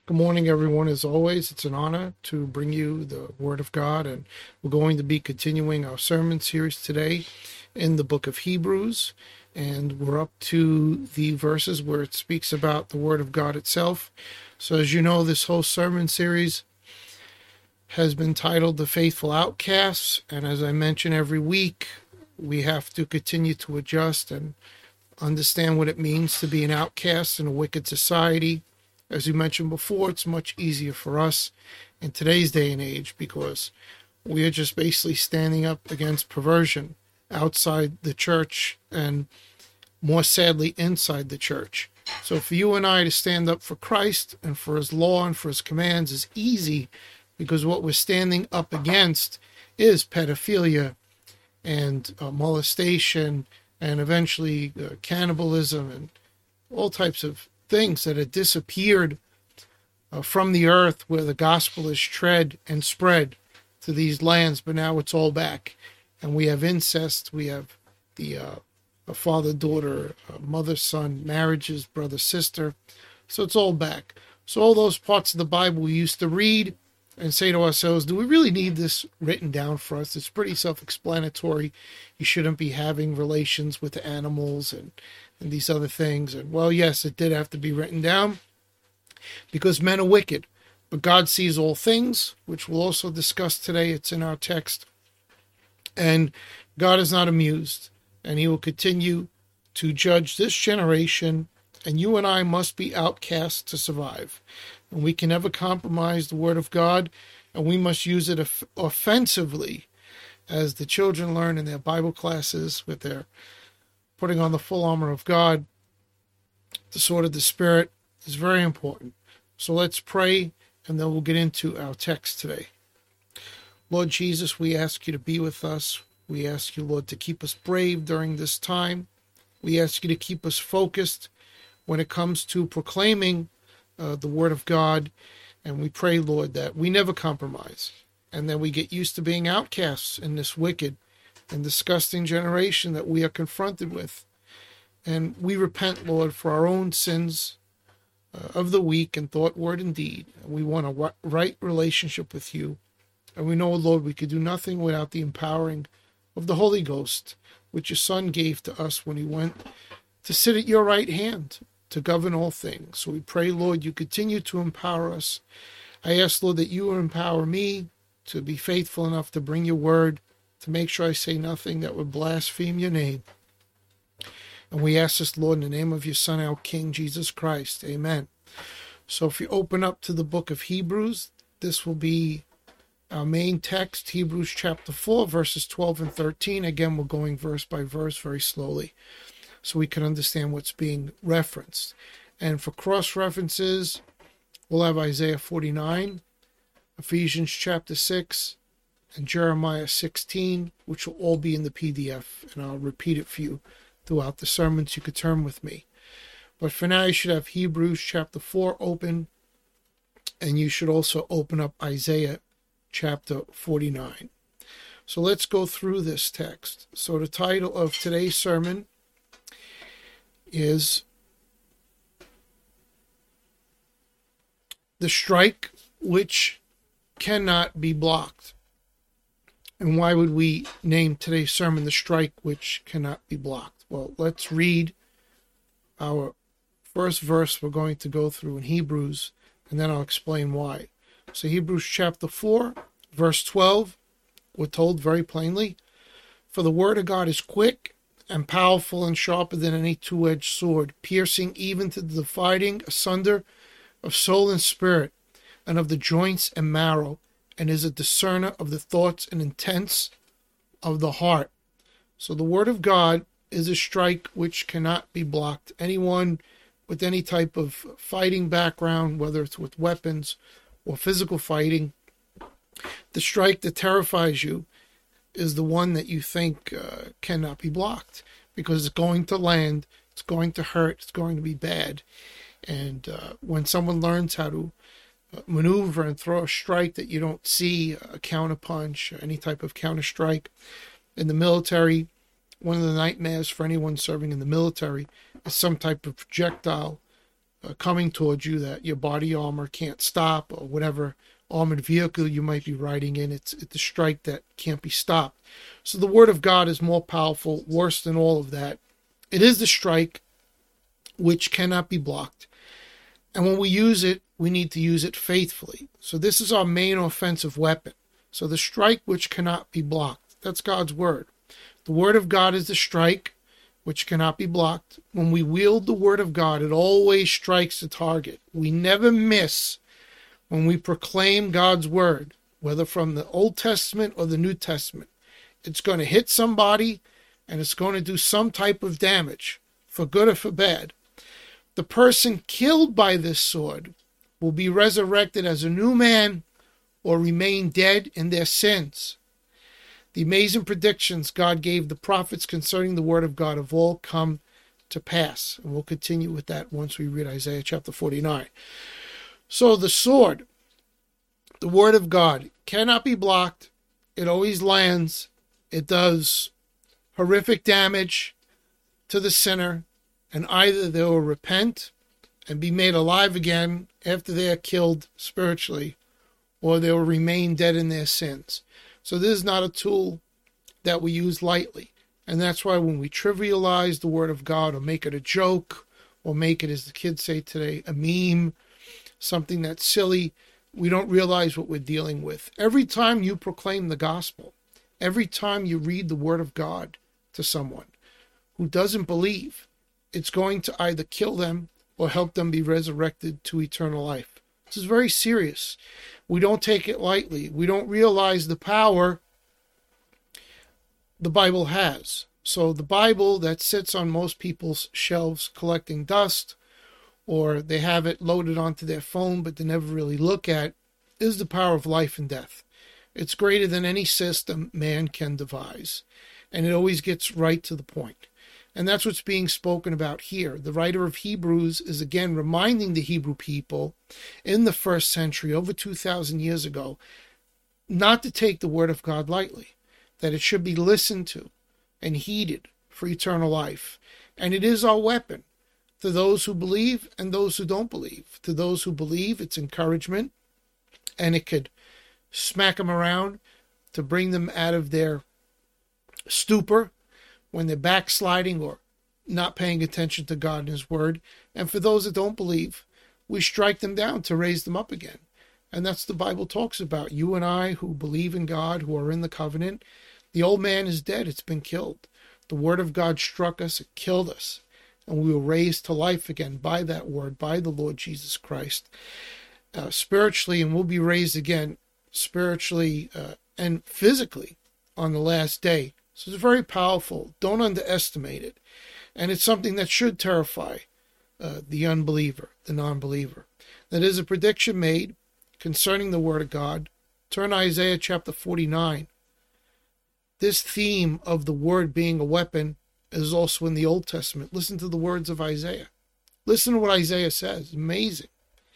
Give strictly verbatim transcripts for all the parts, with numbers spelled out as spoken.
Good morning, everyone. As always, it's an honor to bring you the Word of God, and we're going to be continuing our sermon series today in the book of Hebrews, and we're up to the verses where it speaks about the Word of God itself. So as you know, this whole sermon series has been titled The Faithful Outcasts, and as I mention every week, we have to continue to adjust and understand what it means to be an outcast in a wicked society. As you mentioned before, it's much easier for us in today's day and age because we are just basically standing up against perversion outside the church and more sadly inside the church. So for you and I to stand up for Christ and for his law and for his commands is easy because what we're standing up against is pedophilia and uh, molestation and eventually uh, cannibalism and all types of things that had disappeared uh, from the earth where the gospel is tread and spread to these lands, but now it's all back. And we have incest, we have the uh, father-daughter, uh, mother-son marriages, brother-sister. So it's all back. So all those parts of the Bible we used to read and say to ourselves, do we really need this written down for us? It's pretty self-explanatory. You shouldn't be having relations with animals and, and these other things. And well, yes, it did have to be written down because men are wicked. But God sees all things, which we'll also discuss today. It's in our text. And God is not amused. And he will continue to judge this generation. And you and I must be outcasts to survive. And we can never compromise the word of God, and we must use it off- offensively, as the children learn in their Bible classes with their putting on the full armor of God. The sword of the Spirit is very important. So let's pray, and then we'll get into our text today. Lord Jesus, we ask you to be with us. We ask you, Lord, to keep us brave during this time. We ask you to keep us focused when it comes to proclaiming Uh, the word of God, and we pray, Lord, that we never compromise and that we get used to being outcasts in this wicked and disgusting generation that we are confronted with. And we repent, Lord, for our own sins uh, of the week in thought, word, and deed. And we want a right relationship with you. And we know, Lord, we could do nothing without the empowering of the Holy Ghost, which your Son gave to us when he went to sit at your right hand to govern all things. So we pray, Lord, you continue to empower us. I ask, Lord, that you will empower me to be faithful enough to bring your word, to make sure I say nothing that would blaspheme your name. And we ask this, Lord, in the name of your Son, our King, Jesus Christ. Amen. So if you open up to the book of Hebrews, this will be our main text, Hebrews chapter four, verses twelve and thirteen. Again, we're going verse by verse very slowly, so we can understand what's being referenced. And for cross-references, we'll have Isaiah forty-nine, Ephesians chapter six, and Jeremiah sixteen, which will all be in the P D F, and I'll repeat it for you throughout the sermons. You could turn with me. But for now, you should have Hebrews chapter four open, and you should also open up Isaiah chapter forty-nine. So let's go through this text. So the title of today's sermon is The Strike Which Cannot Be Blocked. And why would we name today's sermon The Strike Which Cannot Be Blocked? Well, let's read our first verse we're going to go through in Hebrews, and then I'll explain why. So Hebrews chapter four, verse twelve, we're told very plainly, "For the word of God is quick and powerful and sharper than any two-edged sword, piercing even to the dividing asunder of soul and spirit, and of the joints and marrow, and is a discerner of the thoughts and intents of the heart." So the word of God is a strike which cannot be blocked. Anyone with any type of fighting background, whether it's with weapons or physical fighting, the strike that terrifies you is the one that you think uh, cannot be blocked, because it's going to land, it's going to hurt, it's going to be bad. And uh, when someone learns how to uh, maneuver and throw a strike that you don't see, a counter punch, or any type of counter strike in the military, one of the nightmares for anyone serving in the military is some type of projectile uh, coming towards you that your body armor can't stop, or whatever armored vehicle you might be riding in. It's, it's a strike that can't be stopped. So the word of God is more powerful, worse than all of that. It is the strike which cannot be blocked. And when we use it, we need to use it faithfully. So this is our main offensive weapon. So the strike which cannot be blocked, that's God's word. The word of God is the strike which cannot be blocked. When we wield the word of God, it always strikes the target. We never miss when we proclaim God's word, whether from the Old Testament or the New Testament. It's going to hit somebody, and it's going to do some type of damage, for good or for bad. The person killed by this sword will be resurrected as a new man or remain dead in their sins. The amazing predictions God gave the prophets concerning the word of God have all come to pass. And we'll continue with that once we read Isaiah chapter forty-nine. So the sword, the word of God, cannot be blocked. It always lands. It does horrific damage to the sinner, and either they will repent and be made alive again after they are killed spiritually, or they will remain dead in their sins. So this is not a tool that we use lightly. And that's why when we trivialize the word of God, or make it a joke, or make it, as the kids say today, a meme, something that's silly, we don't realize what we're dealing with. Every time you proclaim the gospel, every time you read the word of God to someone who doesn't believe, it's going to either kill them or help them be resurrected to eternal life. This is very serious. We don't take it lightly. We don't realize the power the Bible has. So the Bible that sits on most people's shelves collecting dust, or they have it loaded onto their phone but they never really look at, is the power of life and death. It's greater than any system man can devise, and it always gets right to the point. And that's what's being spoken about here. The writer of Hebrews is again reminding the Hebrew people in the first century, over two thousand years ago, not to take the word of God lightly, that it should be listened to and heeded for eternal life. And it is our weapon to those who believe and those who don't believe. To those who believe, it's encouragement, and it could smack them around to bring them out of their stupor when they're backsliding or not paying attention to God and his word. And for those that don't believe, we strike them down to raise them up again. And that's the Bible talks about. You and I who believe in God, who are in the covenant, the old man is dead. It's been killed. The word of God struck us. It killed us. And we were raised to life again by that word, by the Lord Jesus Christ, uh, spiritually, and we'll be raised again spiritually uh, and physically on the last day. So it's very powerful. Don't underestimate it. And it's something that should terrify uh, the unbeliever, the non-believer. That is a prediction made concerning the word of God. Turn to Isaiah chapter forty-nine. This theme of the word being a weapon is also in the Old Testament. Listen to the words of Isaiah. Listen to what Isaiah says. Amazing.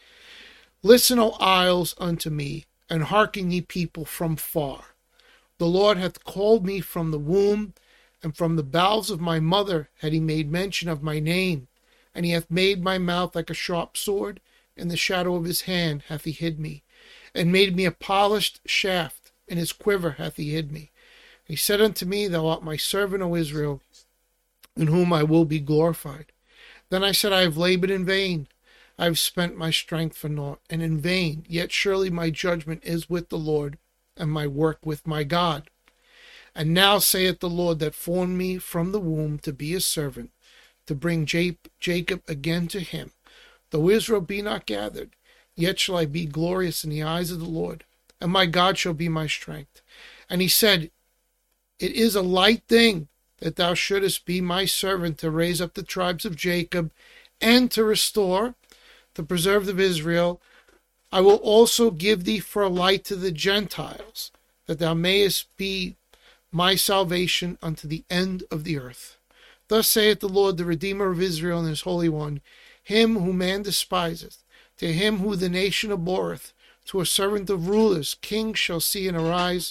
Listen, O isles, unto me, and hearken, ye people from far. The Lord hath called me from the womb, and from the bowels of my mother had he made mention of my name. And he hath made my mouth like a sharp sword, in the shadow of his hand hath he hid me, and made me a polished shaft, in his quiver hath he hid me. He said unto me, Thou art my servant, O Israel, in whom I will be glorified. Then I said, I have labored in vain. I have spent my strength for naught, and in vain. Yet surely my judgment is with the Lord, and my work with my God. And now saith the Lord that formed me from the womb to be his servant, to bring Jacob again to him. Though Israel be not gathered, yet shall I be glorious in the eyes of the Lord, and my God shall be my strength. And he said, It is a light thing that thou shouldest be my servant to raise up the tribes of Jacob, and to restore the preserved of Israel. I will also give thee for a light to the Gentiles, that thou mayest be my salvation unto the end of the earth. Thus saith the Lord, the Redeemer of Israel and his Holy One, him whom man despiseth, to him who the nation abhorreth, to a servant of rulers, kings shall see and arise.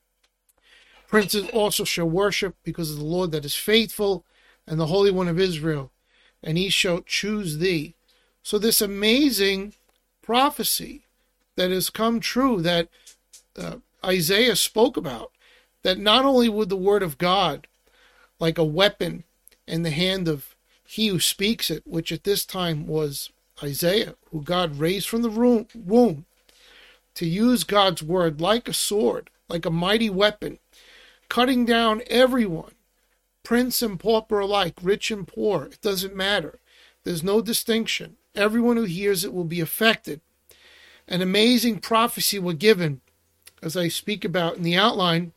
Princes also shall worship, because of the Lord that is faithful, and the Holy One of Israel. And he shall choose thee, So this amazing prophecy that has come true, that uh, Isaiah spoke about, that not only would the word of God, like a weapon in the hand of he who speaks it, which at this time was Isaiah, who God raised from the womb to use God's word like a sword, like a mighty weapon, cutting down everyone, prince and pauper alike, rich and poor. It doesn't matter. There's no distinction. Everyone who hears it will be affected. An amazing prophecy were given, as I speak about in the outline.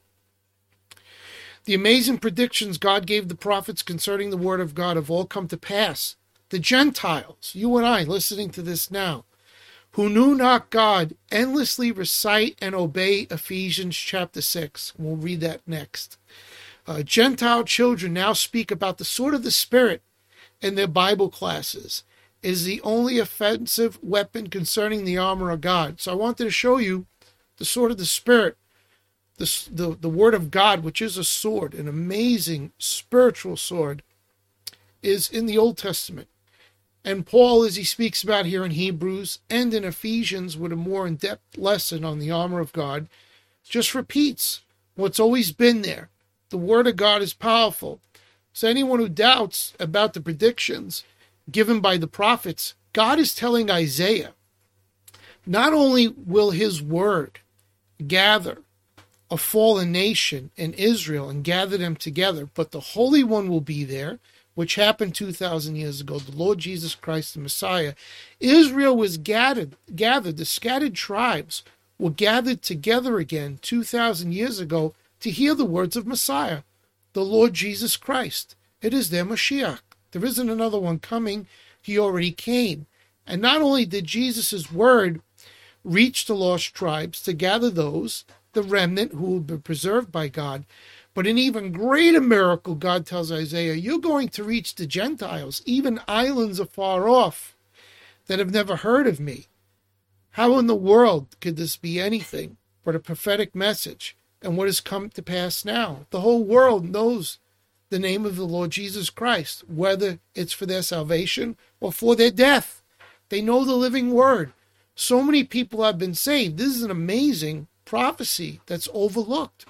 The amazing predictions God gave the prophets concerning the word of God have all come to pass. The Gentiles, you and I listening to this now, who knew not God, endlessly recite and obey Ephesians chapter six. We'll read that next. Uh, Gentile children now speak about the sword of the Spirit in their Bible classes. It is the only offensive weapon concerning the armor of God. So I wanted to show you the sword of the Spirit, the, the, the word of God, which is a sword, an amazing spiritual sword, is in the Old Testament. And Paul, as he speaks about here in Hebrews and in Ephesians with a more in-depth lesson on the armor of God, just repeats what's always been there. The word of God is powerful. So anyone who doubts about the predictions given by the prophets, God is telling Isaiah, not only will his word gather a fallen nation in Israel and gather them together, but the Holy One will be there, which happened two thousand years ago, the Lord Jesus Christ, the Messiah. Israel was gathered, gathered, the scattered tribes were gathered together again two thousand years ago to hear the words of Messiah, the Lord Jesus Christ. It is their Mashiach. There isn't another one coming. He already came. And not only did Jesus' word reach the lost tribes to gather those, the remnant who will be preserved by God, but an even greater miracle, God tells Isaiah, you're going to reach the Gentiles, even islands afar off that have never heard of me. How in the world could this be anything but a prophetic message? And what has come to pass now? The whole world knows the name of the Lord Jesus Christ, whether it's for their salvation or for their death. They know the living word. So many people have been saved. This is an amazing prophecy that's overlooked.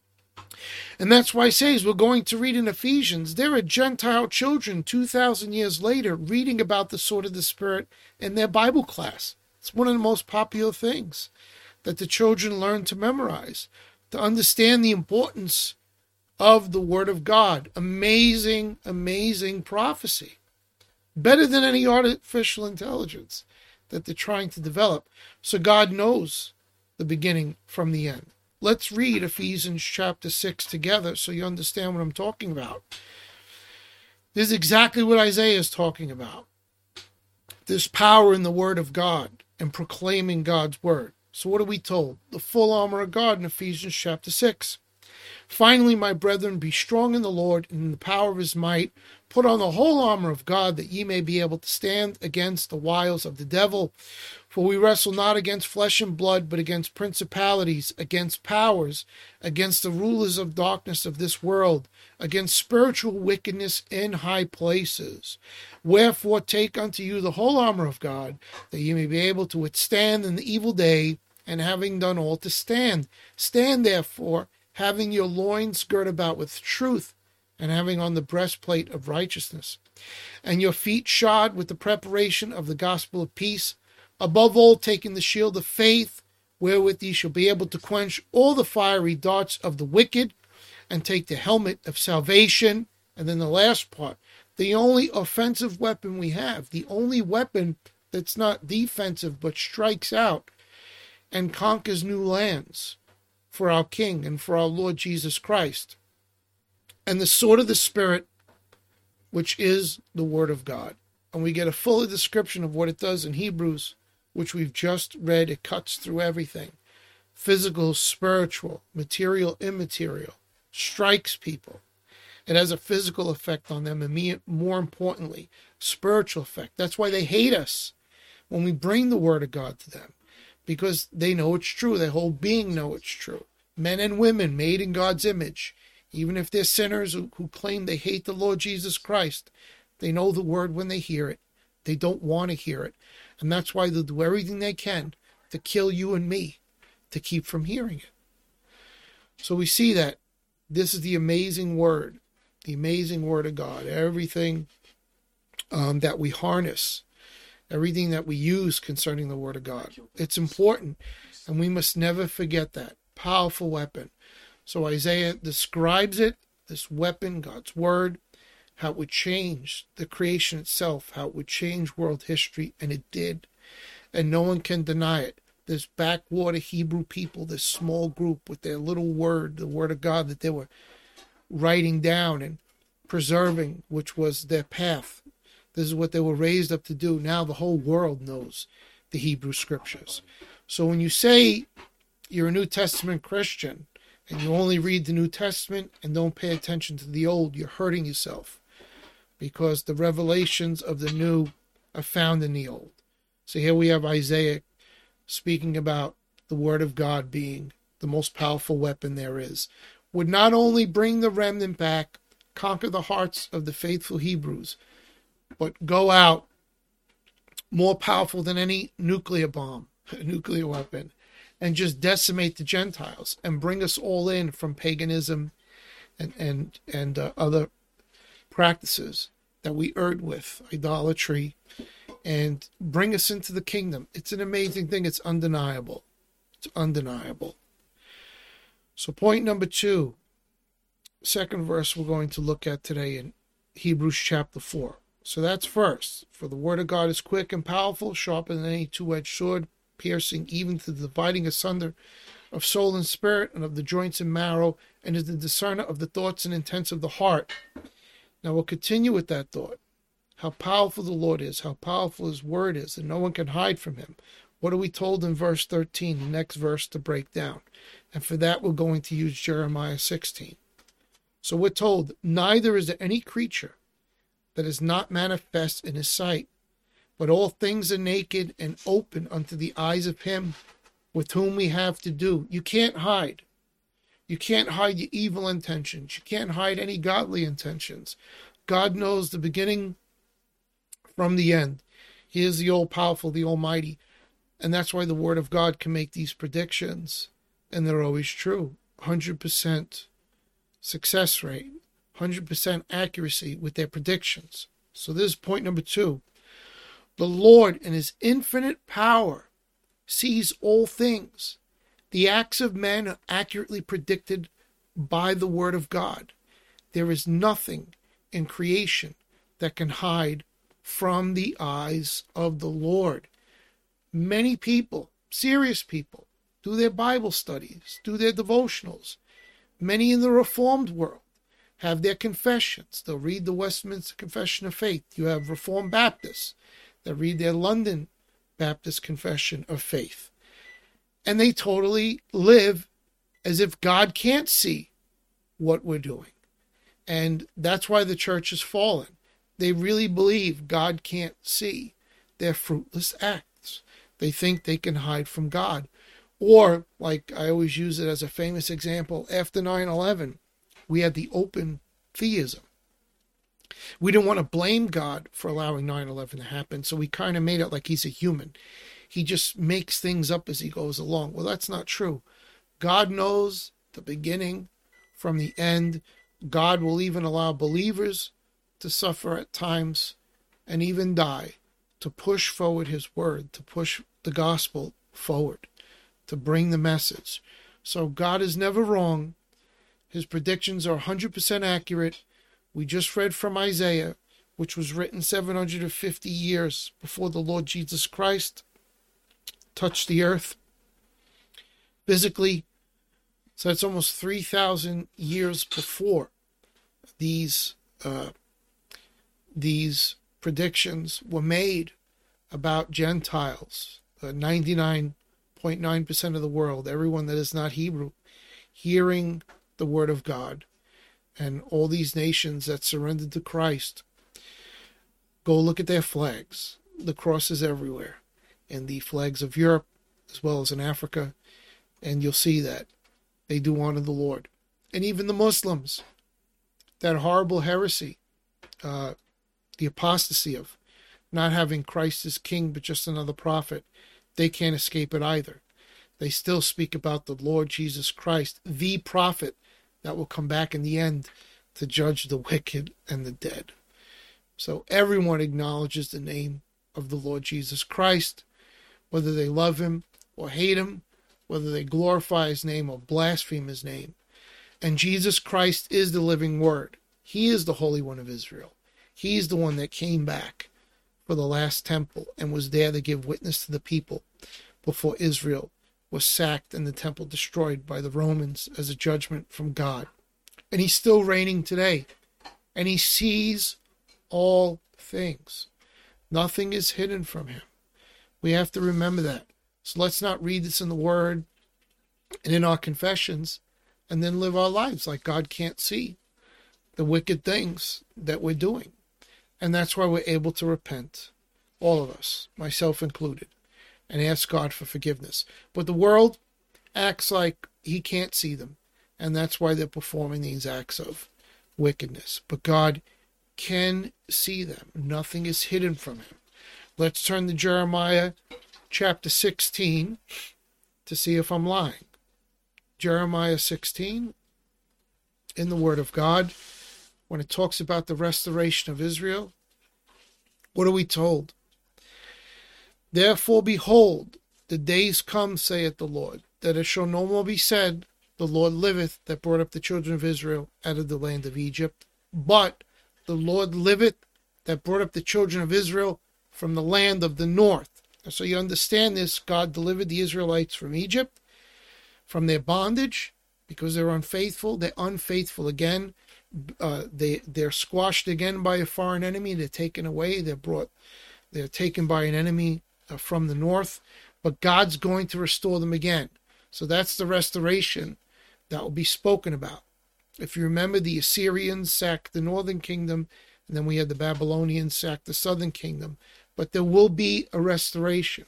And that's why I say, as we're going to read in Ephesians, there are Gentile children two thousand years later reading about the sword of the Spirit in their Bible class. It's one of the most popular things that the children learn to memorize, to understand the importance of the Word of God. Amazing, amazing prophecy. Better than any artificial intelligence that they're trying to develop. So God knows the beginning from the end. Let's read Ephesians chapter six together so you understand what I'm talking about. This is exactly what Isaiah is talking about. There's power in the Word of God and proclaiming God's Word. So what are we told? The full armor of God in Ephesians chapter six. Finally, my brethren, be strong in the Lord and in the power of his might. Put on the whole armor of God, that ye may be able to stand against the wiles of the devil. For we wrestle not against flesh and blood, but against principalities, against powers, against the rulers of darkness of this world, against spiritual wickedness in high places. Wherefore take unto you the whole armor of God, that ye may be able to withstand in the evil day, and having done all to stand. Stand therefore, having your loins girt about with truth, and having on the breastplate of righteousness, and your feet shod with the preparation of the gospel of peace. Above all, taking the shield of faith, wherewith ye shall be able to quench all the fiery darts of the wicked, and take the helmet of salvation. And then the last part, the only offensive weapon we have, the only weapon that's not defensive but strikes out and conquers new lands for our King and for our Lord Jesus Christ. And the sword of the Spirit, which is the Word of God. And we get a fuller description of what it does in Hebrews, which we've just read. It cuts through everything. Physical, spiritual, material, immaterial. Strikes people. It has a physical effect on them, and more importantly, spiritual effect. That's why they hate us when we bring the Word of God to them, because they know it's true. Their whole being know it's true. Men and women made in God's image, even if they're sinners who, who claim they hate the Lord Jesus Christ, they know the Word when they hear it. They don't want to hear it. And that's why they'll do everything they can to kill you and me, to keep from hearing it. So we see that this is the amazing word, the amazing word of God. Everything um, that we harness, everything that we use concerning the word of God, it's important. And we must never forget that. Powerful weapon. So Isaiah describes it, this weapon, God's word, how it would change the creation itself, how it would change world history, and it did. And no one can deny it. This backwater Hebrew people, this small group with their little word, the word of God that they were writing down and preserving, which was their path. This is what they were raised up to do. Now the whole world knows the Hebrew scriptures. So when you say you're a New Testament Christian and you only read the New Testament and don't pay attention to the Old, you're hurting yourself, because the revelations of the New are found in the Old. So here we have Isaiah speaking about the word of God being the most powerful weapon there is. Would not only bring the remnant back, conquer the hearts of the faithful Hebrews, but go out more powerful than any nuclear bomb, nuclear weapon, and just decimate the Gentiles and bring us all in from paganism and and and uh, other practices that we erred with, idolatry, and bring us into the kingdom. It's an amazing thing. It's undeniable. It's undeniable. So point number two, second verse we're going to look at today in Hebrews chapter four. So that's first. For the word of God is quick and powerful, sharper than any two-edged sword, piercing even to the dividing asunder of soul and spirit, and of the joints and marrow, and is the discerner of the thoughts and intents of the heart. Now we'll continue with that thought. How powerful the Lord is, how powerful his word is, and no one can hide from him. What are we told in verse thirteen, the next verse to break down? And for that, we're going to use Jeremiah sixteen. So we're told, neither is there any creature that is not manifest in his sight, but all things are naked and open unto the eyes of him with whom we have to do. You can't hide. You can't hide your evil intentions. You can't hide any godly intentions. God knows the beginning from the end. He is the all-powerful, the almighty. And that's why the word of God can make these predictions. And they're always true. one hundred percent success rate. one hundred percent accuracy with their predictions. So this is point number two. The Lord in his infinite power sees all things. The acts of men are accurately predicted by the word of God. There is nothing in creation that can hide from the eyes of the Lord. Many people, serious people, do their Bible studies, do their devotionals. Many in the Reformed world have their confessions. They'll read the Westminster Confession of Faith. You have Reformed Baptists that read their London Baptist Confession of Faith. And they totally live as if God can't see what we're doing. And that's why the church has fallen. They really believe God can't see their fruitless acts. They think they can hide from God. Or, like I always use it as a famous example, after nine eleven, we had the open theism. We didn't want to blame God for allowing nine eleven to happen, so we kind of made it like he's a human. He just makes things up as he goes along. Well, that's not true. God knows the beginning from the end. God will even allow believers to suffer at times and even die to push forward his word, to push the gospel forward, to bring the message. So God is never wrong. His predictions are one hundred percent accurate. We just read from Isaiah, which was written seven hundred fifty years before the Lord Jesus Christ touched the earth physically. So it's almost three thousand years before these uh, these predictions were made about Gentiles. Uh, ninety-nine point nine percent of the world, everyone that is not Hebrew, hearing the word of God. And all these nations that surrendered to Christ, go look at their flags. The cross is everywhere. And the flags of Europe, as well as in Africa. And you'll see that they do honor the Lord. And even the Muslims, that horrible heresy, uh, the apostasy of not having Christ as king, but just another prophet, they can't escape it either. They still speak about the Lord Jesus Christ, the prophet that will come back in the end to judge the wicked and the dead. So everyone acknowledges the name of the Lord Jesus Christ, whether they love him or hate him, whether they glorify his name or blaspheme his name. And Jesus Christ is the living word. He is the Holy One of Israel. He's the one that came back for the last temple and was there to give witness to the people before Israel was sacked and the temple destroyed by the Romans as a judgment from God. And he's still reigning today. And he sees all things. Nothing is hidden from him. We have to remember that. So let's not read this in the Word and in our confessions and then live our lives like God can't see the wicked things that we're doing. And that's why we're able to repent, all of us, myself included, and ask God for forgiveness. But the world acts like he can't see them, and that's why they're performing these acts of wickedness. But God can see them. Nothing is hidden from him. Let's turn to Jeremiah chapter sixteen to see if I'm lying. Jeremiah sixteen, in the Word of God, when it talks about the restoration of Israel, what are we told? Therefore, behold, the days come, saith the Lord, that it shall no more be said, the Lord liveth, that brought up the children of Israel out of the land of Egypt. But the Lord liveth, that brought up the children of Israel from the land of the north. And so you understand this, God delivered the Israelites from Egypt, from their bondage, because they're unfaithful. They're unfaithful again. Uh, they, they're squashed again by a foreign enemy. They're taken away. They're brought, they're taken by an enemy uh, from the north. But God's going to restore them again. So that's the restoration that will be spoken about. If you remember, the Assyrians sacked the northern kingdom, and then we had the Babylonians sack the southern kingdom. But there will be a restoration.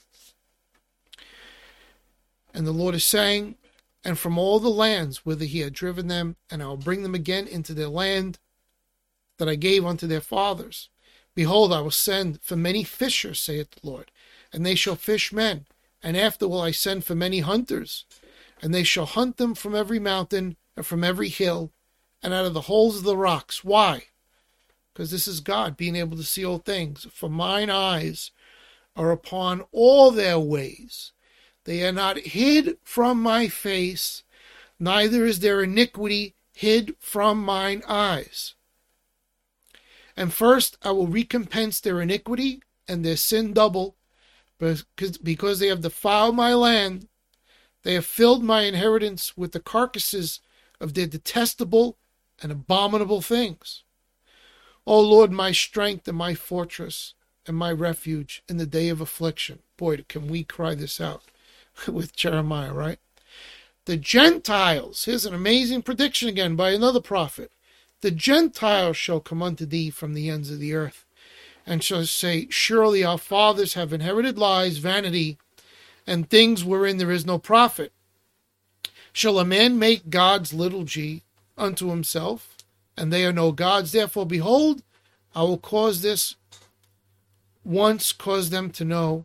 And the Lord is saying, and from all the lands whither he had driven them, and I will bring them again into their land that I gave unto their fathers. Behold, I will send for many fishers, saith the Lord, and they shall fish men. And after will I send for many hunters, and they shall hunt them from every mountain and from every hill, and out of the holes of the rocks. Why? Because this is God being able to see all things. For mine eyes are upon all their ways. They are not hid from my face, neither is their iniquity hid from mine eyes. And first I will recompense their iniquity and their sin double, because, because they have defiled my land. They have filled my inheritance with the carcasses of their detestable and abominable things. O Lord, my strength and my fortress and my refuge in the day of affliction. Boy, can we cry this out with Jeremiah, right? The Gentiles, here's an amazing prediction again by another prophet. The Gentiles shall come unto thee from the ends of the earth, and shall say, surely our fathers have inherited lies, vanity, and things wherein there is no profit. Shall a man make gods little g unto himself, and they are no gods? Therefore, behold, I will cause this once cause them to know.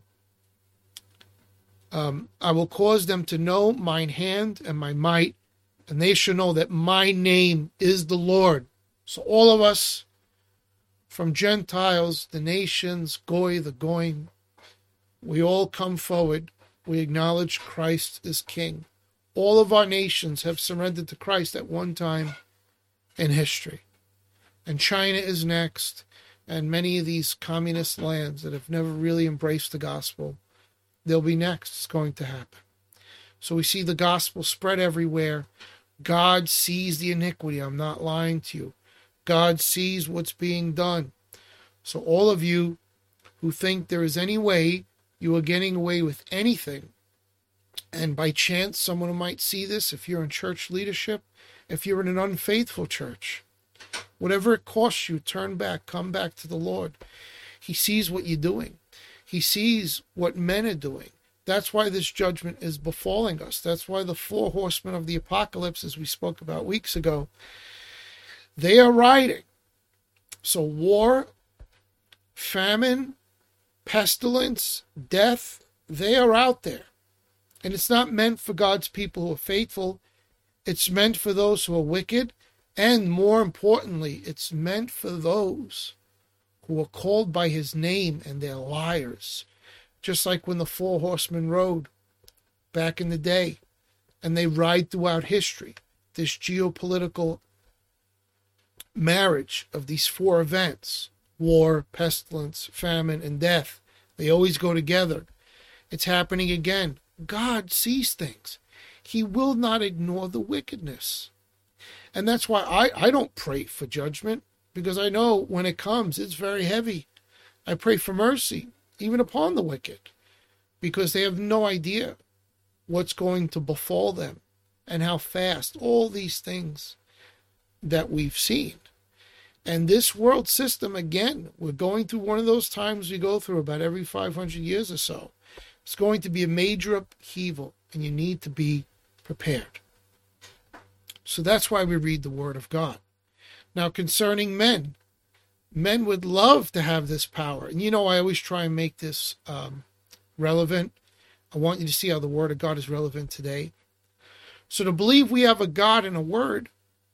Um, I will cause them to know mine hand and my might, and they shall know that my name is the Lord. So all of us, from Gentiles, the nations, Goy, the Goyim, we all come forward. We acknowledge Christ as King. All of our nations have surrendered to Christ at one time in history. And China is next, and many of these communist lands that have never really embraced the gospel, they'll be next. It's going to happen. So we see the gospel spread everywhere. God sees the iniquity. I'm not lying to you. God sees what's being done. So all of you who think there is any way you are getting away with anything, and by chance someone might see this, if you're in church leadership, if you're in an unfaithful church, whatever it costs you, turn back, come back to the Lord. He sees what you're doing. He sees what men are doing. That's why this judgment is befalling us. That's why the four horsemen of the apocalypse, as we spoke about weeks ago, they are riding. So war, famine, pestilence, death, they are out there. And it's not meant for God's people who are faithful. It's meant for those who are wicked. And more importantly, it's meant for those who are called by his name and they're liars. Just like when the four horsemen rode back in the day, and they ride throughout history. This geopolitical marriage of these four events: war, pestilence, famine, and death. They always go together. It's happening again. God sees things. He will not ignore the wickedness. And that's why I, I don't pray for judgment, because I know when it comes, it's very heavy. I pray for mercy, even upon the wicked, because they have no idea what's going to befall them and how fast all these things that we've seen. And this world system, again, we're going through one of those times we go through about every five hundred years or so. It's going to be a major upheaval, and you need to be prepared. So that's why we read the Word of God. Now, concerning men, men would love to have this power. And you know, I always try and make this um, relevant. I want you to see how the Word of God is relevant today. So to believe we have a God and a Word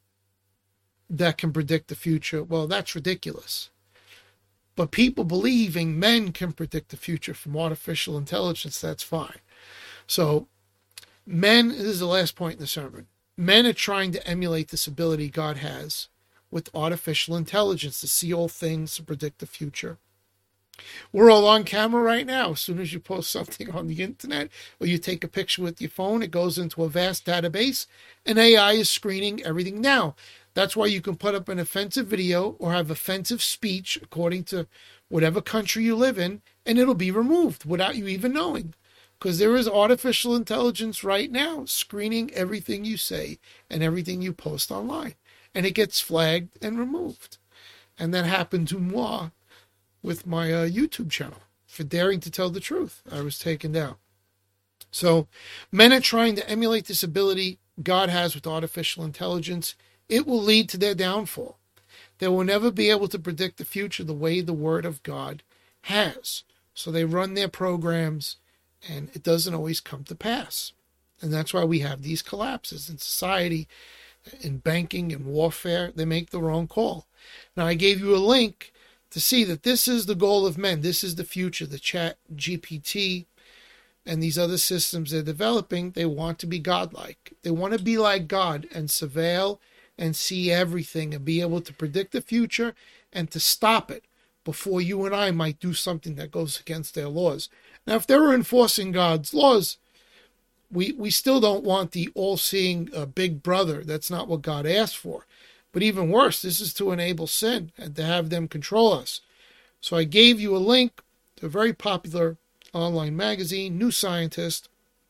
that can predict the future, well, that's ridiculous. But people believing men can predict the future from artificial intelligence, that's fine. So men, this is the last point in the sermon, men are trying to emulate this ability God has with artificial intelligence to see all things, to predict the future. We're all on camera right now. As soon as you post something on the internet or you take a picture with your phone, it goes into a vast database, and A I is screening everything now. That's why you can put up an offensive video or have offensive speech according to whatever country you live in, and it'll be removed without you even knowing. Because there is artificial intelligence right now screening everything you say and everything you post online. And it gets flagged and removed. And that happened to moi with my uh, YouTube channel for daring to tell the truth. I was taken down. So men are trying to emulate this ability God has with artificial intelligence. It will lead to their downfall. They will never be able to predict the future the way the Word of God has. So they run their programs, and it doesn't always come to pass. And that's why we have these collapses in society, in banking and warfare. They make the wrong call. Now, I gave you a link to see that this is the goal of men. This is the future. The Chat G P T and these other systems they're developing, they want to be godlike. They want to be like God and surveil and see everything and be able to predict the future and to stop it before you and I might do something that goes against their laws. Now, if they were enforcing God's laws, we, we still don't want the all-seeing uh, big brother. That's not what God asked for. But even worse, this is to enable sin and to have them control us. So I gave you a link to a very popular online magazine, New Scientist.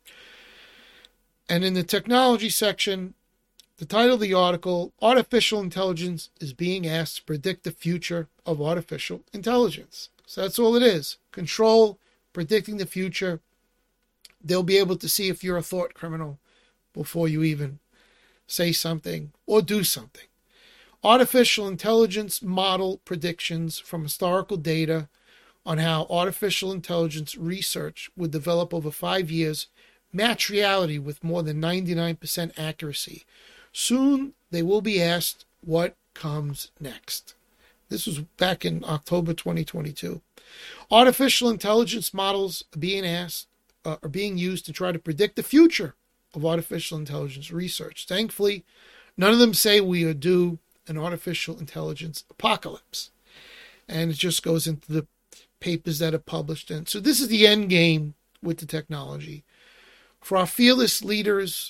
And in the technology section, the title of the article, Artificial Intelligence is Being Asked to Predict the Future of Artificial Intelligence. So that's all it is. Control, predicting the future. They'll be able to see if you're a thought criminal before you even say something or do something. Artificial intelligence model predictions from historical data on how artificial intelligence research would develop over five years match reality with more than ninety-nine percent accuracy. Soon they will be asked what comes next. This was back in October twenty twenty-two. Artificial intelligence models are being asked uh, are being used to try to predict the future of artificial intelligence research. Thankfully, none of them say we are due an artificial intelligence apocalypse. And it just goes into the papers that are published. And so this is the end game with the technology. For our fearless leaders,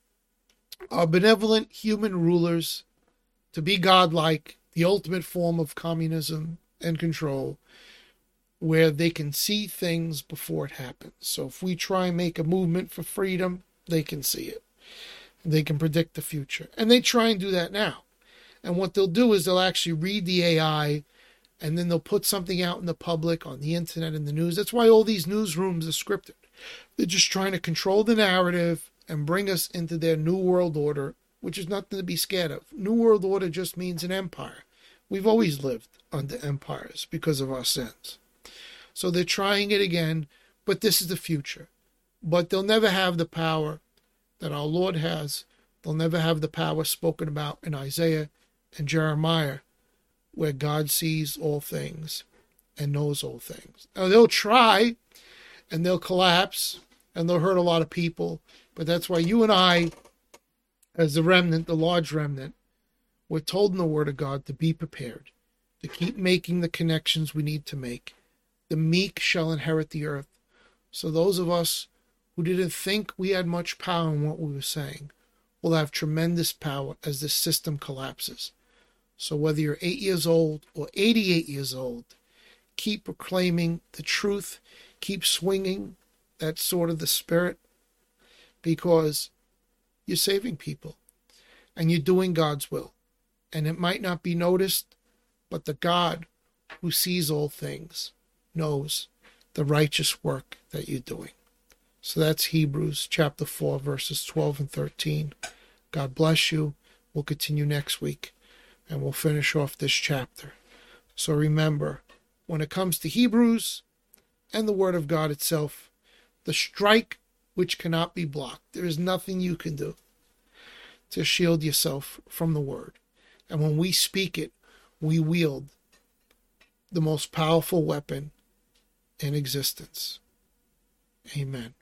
our benevolent human rulers, to be godlike, the ultimate form of communism and control, where they can see things before it happens. So if we try and make a movement for freedom, they can see it. They can predict the future. And they try and do that now. And what they'll do is they'll actually read the A I, and then they'll put something out in the public, on the internet and the news. That's why all these newsrooms are scripted. They're just trying to control the narrative and bring us into their new world order, which is nothing to be scared of. New world order just means an empire. We've always lived under empires because of our sins. So they're trying it again, but this is the future. But they'll never have the power that our Lord has. They'll never have the power spoken about in Isaiah and Jeremiah, where God sees all things and knows all things. Now, they'll try, and they'll collapse, and they'll hurt a lot of people. But that's why you and I, as the remnant, the large remnant, we're told in the Word of God to be prepared, to keep making the connections we need to make. The meek shall inherit the earth. So those of us who didn't think we had much power in what we were saying will have tremendous power as this system collapses. So whether you're eight years old or eighty-eight years old, keep proclaiming the truth, keep swinging that sword of the Spirit, because you're saving people and you're doing God's will. And it might not be noticed, but the God who sees all things knows the righteous work that you're doing. So that's Hebrews chapter four, verses twelve and thirteen. God bless you. We'll continue next week, and we'll finish off this chapter. So remember, when it comes to Hebrews and the Word of God itself, the strike which cannot be blocked, there is nothing you can do to shield yourself from the Word. And when we speak it, we wield the most powerful weapon in existence. Amen.